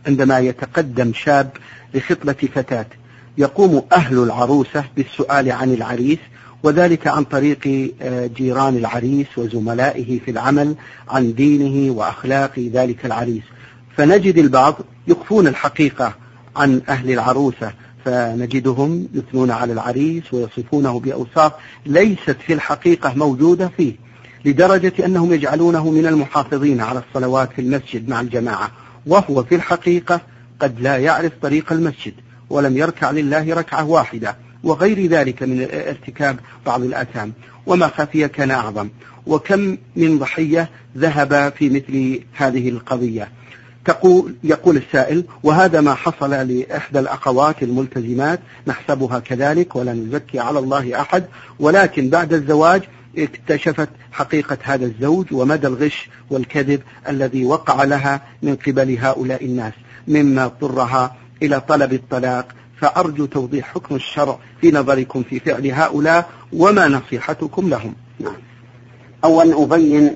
عندما يتقدم شاب لخطبة فتاة يقوم أهل العروسة بالسؤال عن العريس، وذلك عن طريق جيران العريس وزملائه في العمل عن دينه وأخلاق ذلك العريس، فنجد البعض يخفون الحقيقة عن أهل العروسة، فنجدهم يثنون على العريس ويصفونه بأوصاف ليست في الحقيقة موجودة فيه، لدرجة أنهم يجعلونه من المحافظين على الصلوات في المسجد مع الجماعة، وهو في الحقيقة قد لا يعرف طريق المسجد ولم يركع لله ركعة واحدة، وغير ذلك من ارتكاب بعض الآثام. وما خفي كان أعظم، وكم من ضحية ذهب في مثل هذه القضية. يقول السائل: وهذا ما حصل لإحدى الأخوات الملتزمات، نحسبها كذلك ولا نزكي على الله أحد، ولكن بعد الزواج اكتشفت حقيقة هذا الزوج ومدى الغش والكذب الذي وقع لها من قبل هؤلاء الناس، مما اضطرها إلى طلب الطلاق. فأرجو توضيح حكم الشرع في نظركم في فعل هؤلاء، وما نصيحتكم لهم؟ أولا أبين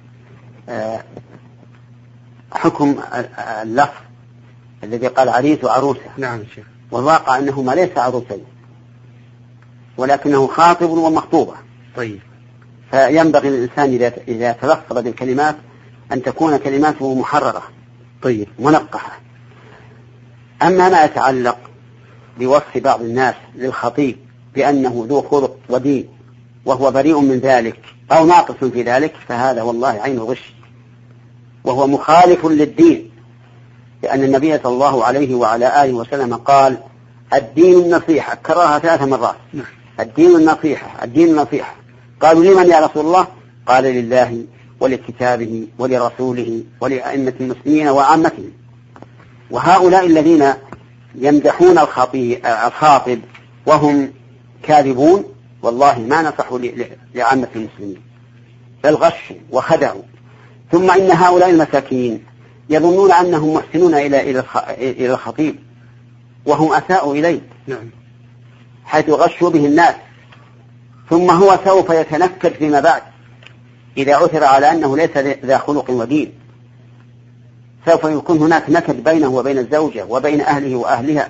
حكم اللفظ الذي قال عريس وعروسة. نعم شيخ. والواقع أنهما ليس عروسين، ولكنه خاطب ومخطوبة. طيب. فينبغي للإنسان إذا تلفظ بالكلمات أن تكون كلماته محررة. طيب. منقحة. أما ما يتعلق بوصف بعض الناس للخطيب بأنه ذو خلق ودين وهو بريء من ذلك أو ناقص في ذلك، فهذا والله عين غش، وهو مخالف للدين، لأن النبي صلى الله عليه وعلى آله وسلم قال: الدين النصيحة، كررها 3 مرات. الدين النصيحة، الدين النصيحة. قالوا: لمن يا رسول الله؟ قال: لله ولكتابه ولرسوله ولأئمة المسلمين وعامتهم. وهؤلاء الذين يمدحون الخاطب وهم كاذبون والله ما نصحوا لعامة المسلمين، بل غشوا وخدعوا. ثم إن هؤلاء المساكين يظنون أنهم محسنون إلى الخطيب وهم أساءوا إليه، حيث غشوا به الناس. ثم هو سوف يتنكد فيما بعد إذا عثر على أنه ليس ذا خلق ودين، سوف يكون هناك نكد بينه وبين الزوجة وبين أهله وأهلها،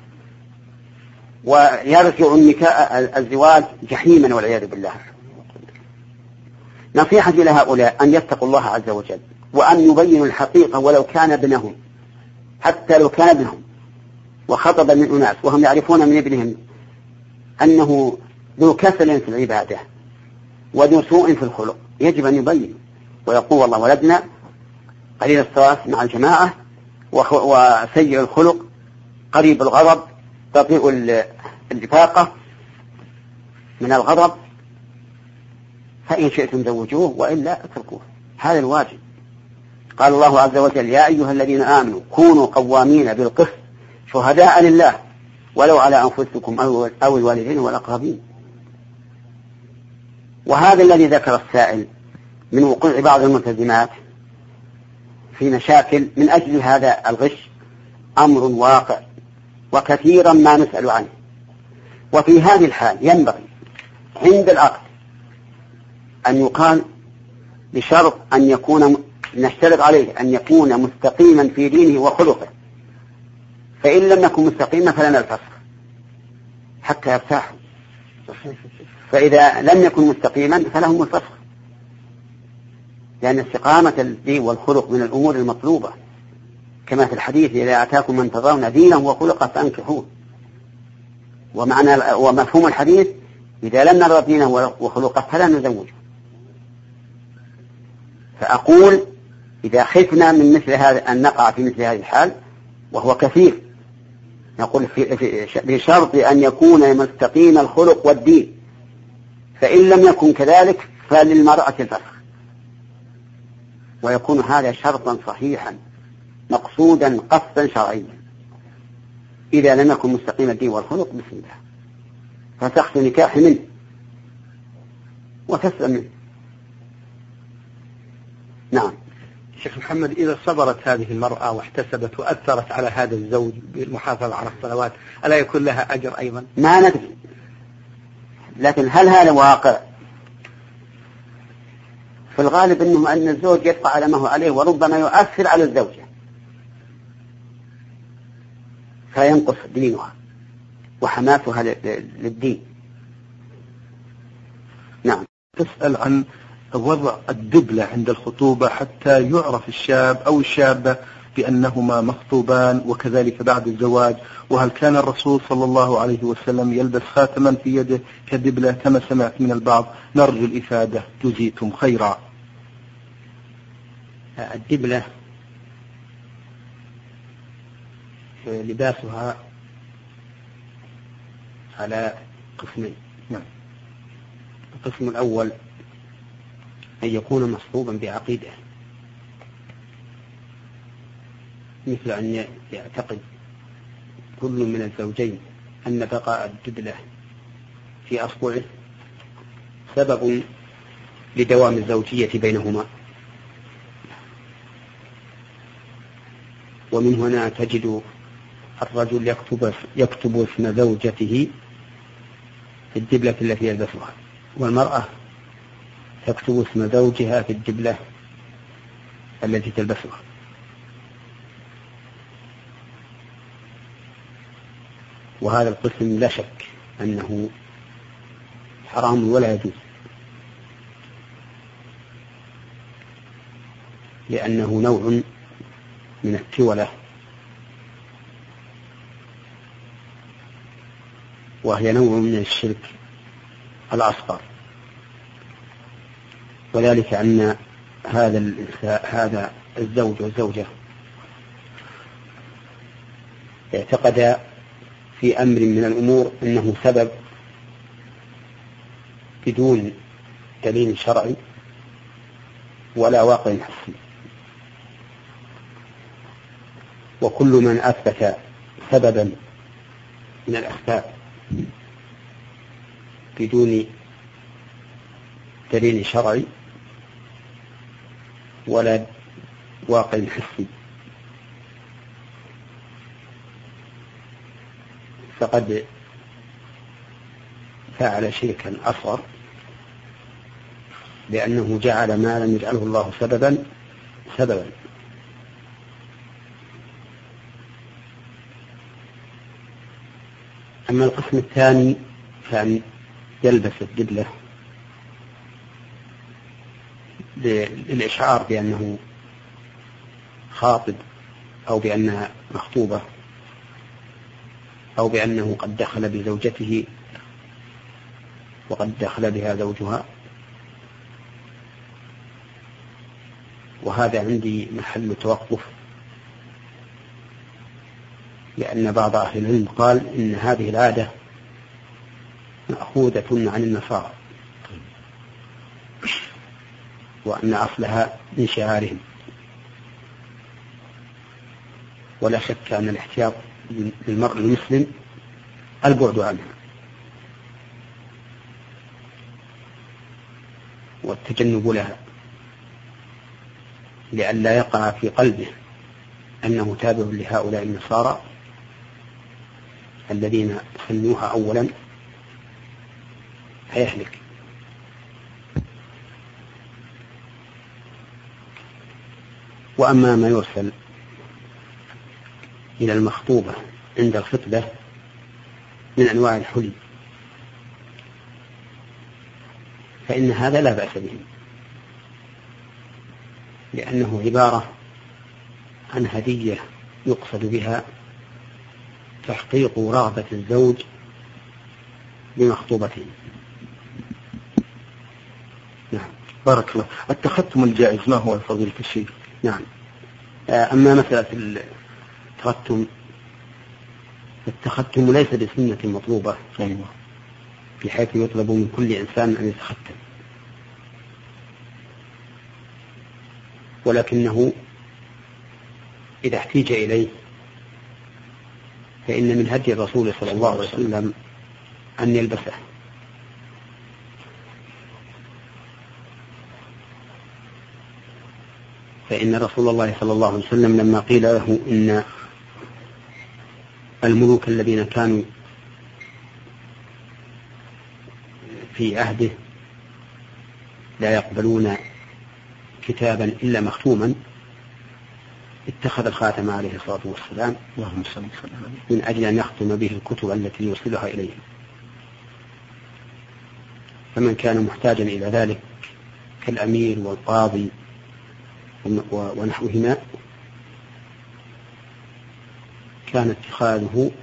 ويرجع الزواج جحيما والعياذ بالله. نصيحتي لهؤلاء أن يتقوا الله عز وجل، وأن يبينوا الحقيقة ولو كان ابنهم، حتى لو كان ابنهم وخطب من أناس وهم يعرفون من ابنهم أنه ذو كسل في العبادة وذو سوء في الخلق، يجب أن يبين ويقول: والله ولدنا قليل الصلاة مع الجماعة وسيء الخلق قريب الغضب بطيء الإفاقة من الغضب، فإن شئتم زوجوه وإلا اتركوه. هذا الواجب. قال الله عز وجل: يا أيها الذين آمنوا كونوا قوامين بالقسط شهداء لله ولو على أنفسكم أو الوالدين والأقربين. وهذا الذي ذكر السائل من وقوع بعض الملتزمات في مشاكل من أجل هذا الغش أمر واقع، وكثيرا ما نسأل عنه. وفي هذه الحال ينبغي عند العقد أن يقال بشرط أن يكون نشترط عليه أن يكون مستقيما في دينه وخلقه، فإن لم يكن مستقيما فلنا الفسخ حتى يرتاح، فإذا لم يكن مستقيما فلهم الفسخ، لأن استقامة الدين والخلق من الأمور المطلوبة، كما في الحديث: إذا أتاكم من ترضون دينه وخلقه فأنكحوه. ومفهوم الحديث: إذا لم نرى دينه وخلقه فلا نزوجه. فأقول: إذا خفنا من مثل هذا أن نقع في مثل هذه الحال، وهو كثير، نقول بشرط أن يكون مستقيم الخلق والدين، فإن لم يكن كذلك فللمرأة الفسخ، ويكون هذا شرطا صحيحا مقصودا قصدا شرعيا. إذا لم يكن مستقيم الدين والخلق بسم الله فسخت نكاح منه وتسلم منه. نعم. شيخ محمد، إذا صبرت هذه المرأة واحتسبت وأثرت على هذا الزوج بالمحافظة على الصلوات، ألا يكون لها أجر أيضا؟ ما ندري، لكن هل هذا واقع؟ في الغالب أن الزوج يبقى على ما هو عليه، وربما يؤثر على الزوجة، فينقص دينها وحماسها للدين. نعم. تسأل عن وضع الدبلة عند الخطوبة حتى يعرف الشاب أو الشابة بأنهما مخطوبان، وكذلك بعد الزواج، وهل كان الرسول صلى الله عليه وسلم يلبس خاتما في يده كدبلة كما سمعت من البعض؟ نرجو الإفادة جزيتم خيرا. الدبلة لباسها على قسمين. نعم. القسم الأول أن يكون مصحوبا بعقيدة، مثل أن يعتقد كل من الزوجين أن بقاء الدبلة في أصبعه سبب لدوام الزوجية بينهما. ومن هنا تجد الرجل يكتب اسم زوجته في الدبلة التي يلبسها، والمرأة تكتب اسم زوجها في الدبلة التي تلبسها. وهذا القسم لا شك أنه حرام ولا يجوز، لأنه نوع من التولة، وهي نوع من الشرك الأصغر. وذلك أن هذا الزوج والزوجة اعتقد في أمر من الأمور أنه سبب بدون دليل شرعي ولا واقع حسي. وكل من أثبت سببا من الأسباب بدون دليل شرعي ولا واقع حسي فقد فعل شركا أصغر، لأنه جعل ما لم يجعله الله سببا. أما القسم الثاني فأن يلبس الدبلة للإشعار بأنه خاطب، أو بأنها مخطوبة، أو بأنه قد دخل بزوجته وقد دخل بها زوجها. وهذا عندي محل توقف، لأن بعض أهل العلم قال إن هذه العادة مأخوذة عن النصارى، وأن أصلها من شعارهم. ولا شك أن الاحتياط للمرء المسلم البعد عنها والتجنب لها، لئلا يقع في قلبه أنه تابع لهؤلاء النصارى الذين سنوها أولا فيهلك. وأما ما يرسل إلى المخطوبة عند الخطبة من أنواع الحلي فإن هذا لا بأس به، لأنه عبارة عن هدية يقصد بها تحقيق رغبة الزوج بمخطوبته. نعم. بارك الله. التختم الجائز ما هو فضيلة الشيخ؟ نعم. أما مسألة التختم ليس بسنة مطلوبة، بحيث يطلب من كل إنسان أن يتختم، ولكنه إذا احتيج إليه فإن من هدي الرسول صلى الله عليه وسلم أن يلبسه. فإن رسول الله صلى الله عليه وسلم لما قيل له إن الملوك الذين كانوا في عهده لا يقبلون كتابا إلا مختوما، اتخذ الخاتم عليه الصلاة والسلام من أجل أن يختم به الكتب التي يوصلها إليه، فمن كان محتاجا إلى ذلك كالأمير والقاضي ونحوهما كان اتخاذه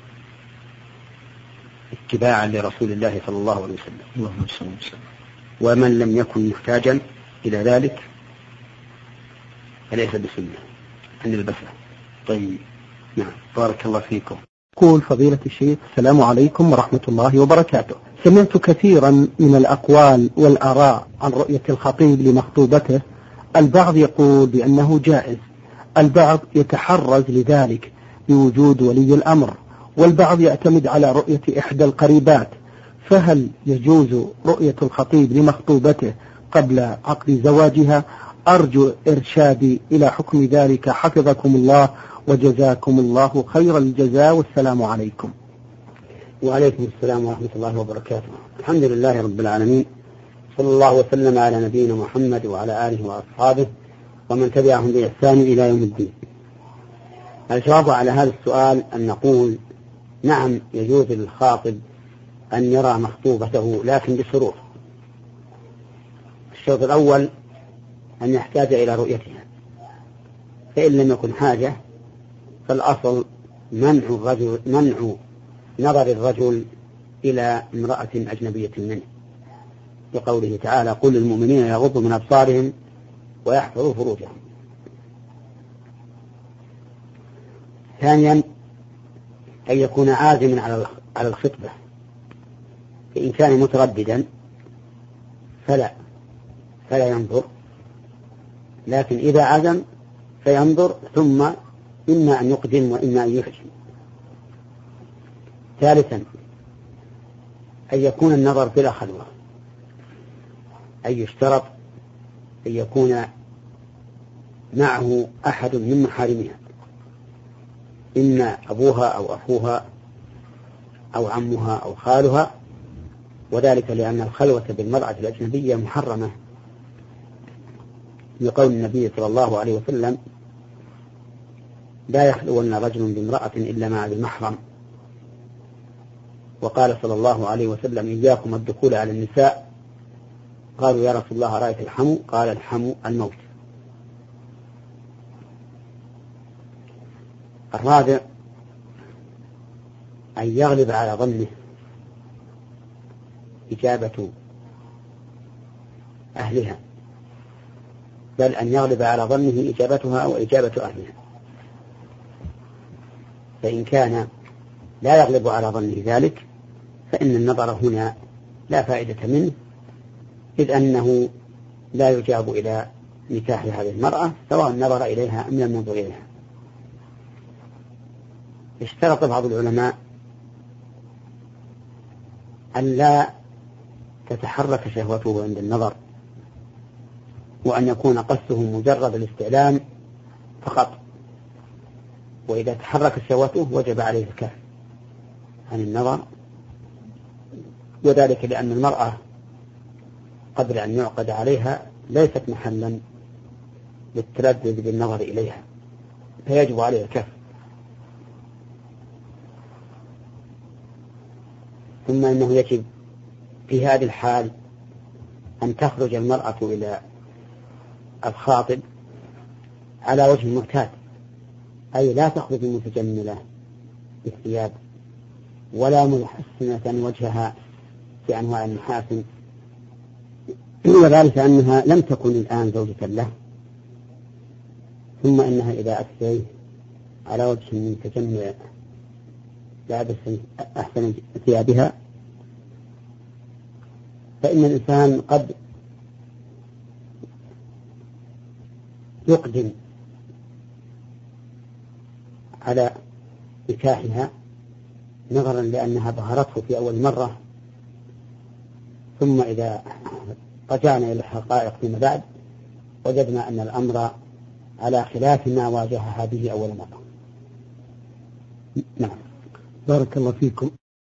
اتباعا لرسول الله صلى الله عليه وسلم. ومن لم يكن محتاجا إلى ذلك فليس بسنة أن يلبسه. طيب، نعم. بارك الله فيكم. يقول فضيلة الشيخ: السلام عليكم ورحمة الله وبركاته. سمعت كثيرا من الأقوال والآراء عن رؤية الخطيب لمخطوبته، البعض يقول بأنه جائز، البعض يتحرز لذلك بوجود ولي الأمر، والبعض يعتمد على رؤية إحدى القريبات، فهل يجوز رؤية الخطيب لمخطوبته قبل عقد زواجها؟ أرجو إرشادي إلى حكم ذلك حفظكم الله وجزاكم الله خير الجزاء، والسلام عليكم. وعليكم السلام ورحمة الله وبركاته. الحمد لله رب العالمين، صلى الله وسلم على نبينا محمد وعلى آله وأصحابه ومن تبعهم بإحسان إلى يوم الدين. الجواب على هذا السؤال أن نقول نعم، يجوز للخاطب أن يرى مخطوبته لكن بشروط. الشرط الأول أن يحتاج إلى رؤيتها، فإن لم يكن حاجة فالأصل منع نظر الرجل إلى امرأة أجنبية منه، بقوله تعالى: قل للمؤمنين يغضوا من أبصارهم ويحفظوا فروجهم. ثانيا أن يكون عازما على الخطبة، فإن كان مترددا فلا ينظر، لكن إذا عزم فينظر، ثم إما أن يقدم وإما أن يحجم. ثالثا أن يكون النظر بلا خلوة، أي يشترط أن يكون معه أحد من محارمها، إما أبوها أو أخوها أو عمها أو خالها، وذلك لأن الخلوة بالمرأة الأجنبية محرمة، لقول النبي صلى الله عليه وسلم: لا يخلون رجل بامرأة إلا مع ذي محرم. وقال صلى الله عليه وسلم: إياكم الدخول على النساء. قالوا: يا رسول الله رأيت الحمو؟ قال: الحمو الموت. الرابع أن يغلب على ظنه إجابة أهلها، بل أن يغلب على ظنه إجابتها وإجابة أهلها. فإن كان لا يغلب على ظنه ذلك فإن النظر هنا لا فائدة منه، إذ أنه لا يجاب إلى نكاح هذه المرأة سواء نظر إليها أم لم ينظر إليها. اشترط بعض العلماء أن لا تتحرك شهوته عند النظر، وأن يكون قصده مجرد الاستعلام فقط، وإذا تحرك شهوته وجب عليه الكف عن النظر، وذلك لأن المرأة قبل أن يعقد عليها ليست محلا للتردد بالنظر إليها، فيجب عليه الكف. ثم إنه يجب في هذه الحال أن تخرج المرأة إلى الخاطب على وجه المعتاد، أي لا تخرج متجملة بالثياب ولا محسنة وجهها في أنواع المحاسن، وذلك أنها لم تكن الآن زوجة له. ثم إنها إذا أتت على وجه متجمل لابس أحسن ثيابها فإن الإنسان قد يقدم على نكاحها نظرا لأنها ظهرته في أول مرة، ثم إذا رجعنا إلى الحقائق فيما بعد وجدنا أن الأمر على خلاف ما واجهها به أول مرة. نعم. بارك الله فيكم.